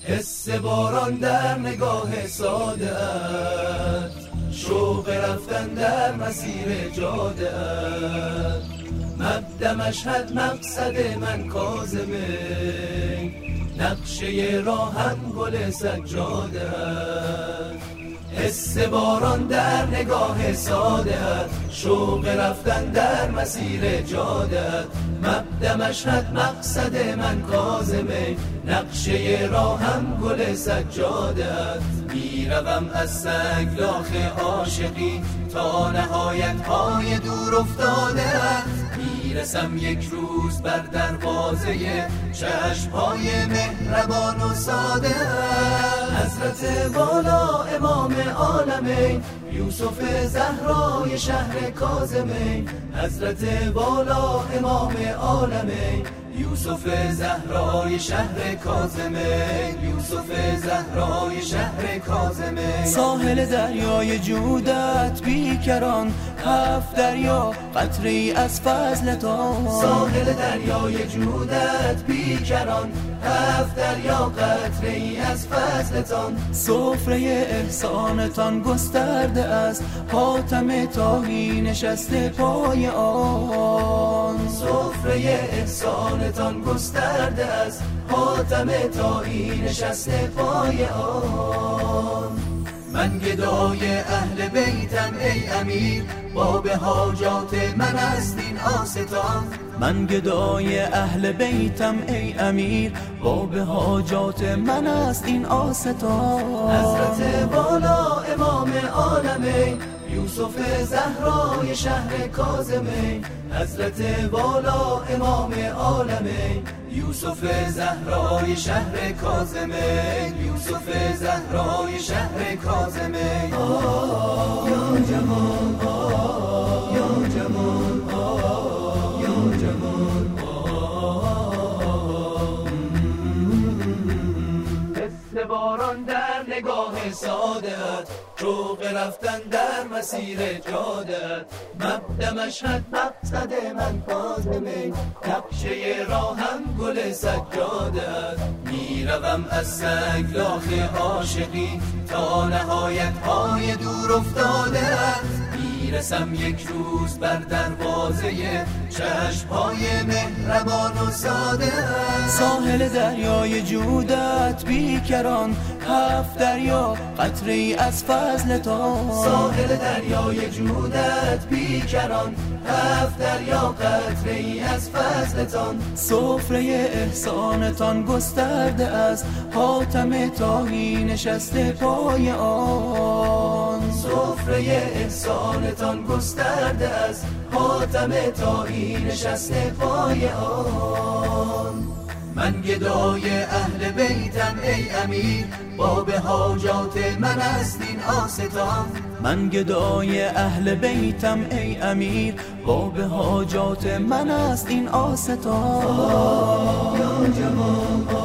حس باران در نگاه ساده‌ات، شوق رفتن در مسیر جاده‌ات، مبدأ مشهد مقصد من کاظمه، نقشه راهم گل سجاده‌ات. حس باران در نگاه ساده‌ات، شوق رفتن در مسیر جاده‌ات، مبدأ مشهد مقصد من کاظمه، نقشه راهم گل سجاده‌ات. میروم از سنگلاخ عاشقی تا نهایت های دور افتاده‌ات، میرسم یک روز بر دروازه چشم‌های مهربان و ساده. حضرت والا امام عالمین، یوسف زهرای شهر کاظمین، حضرت والا امام عالمین، یوسف زهرای شهر کاظمین، یوسف زهرای شهر کاظمین. ساحل دریای جودت بیکران، 7 دریا قطره‌ای از فضلتان. ساحل دریای جودت بیکران، 7 دریا قطره‌ای از فضلتان. سفره احسانتان گسترده است، حاتم طاهی نشسته پای آن. سفره احسانتان گسترده است، حاتم طاهی نشسته پای آن. من گدای اهل بیتم ای امیر، باب حاجات من است این آستان. من گدای اهل بیتم ای امیر، باب حاجات من است این آستان. حضرت والا امام عالمین، یوسف زهرای شهر کاظمین، حضرت والا امام عالمین، یوسف زهرای شهر کاظمین، یوسف زهرای شهر کاظمین. یا جمال، یا جمال، یا جمال. حس باران در نگاه ساده‌ات، شوق رفتن در مسیر جاده‌ات، مبدأ مشهد مقصد من کاظمین، نقشه راهم گل سجاده‌ات. میروم از سنگلاخ عاشقی تا نهایت های دور افتاده‌ات، میرسم یک روز بر دروازه چشم‌های مهربان و ساده. ساحل دریای جودت بیکران، 7 دریا قطره‌ای از فضلتان. ساحل دریای جودت بیکران، 7 دریا قطره‌ای از فضلتان. سفره احسانتان گسترده است، حاتم طاهی نشسته پای آن. سفره احسانتان گسترده است، حاتم طاهی نشسته پای آن. من گدای اهل بیتم ای امیر، باب حاجات من است این آستان. من گدای اهل بیتم ای امیر، باب حاجات من است این آستان. یا جمال،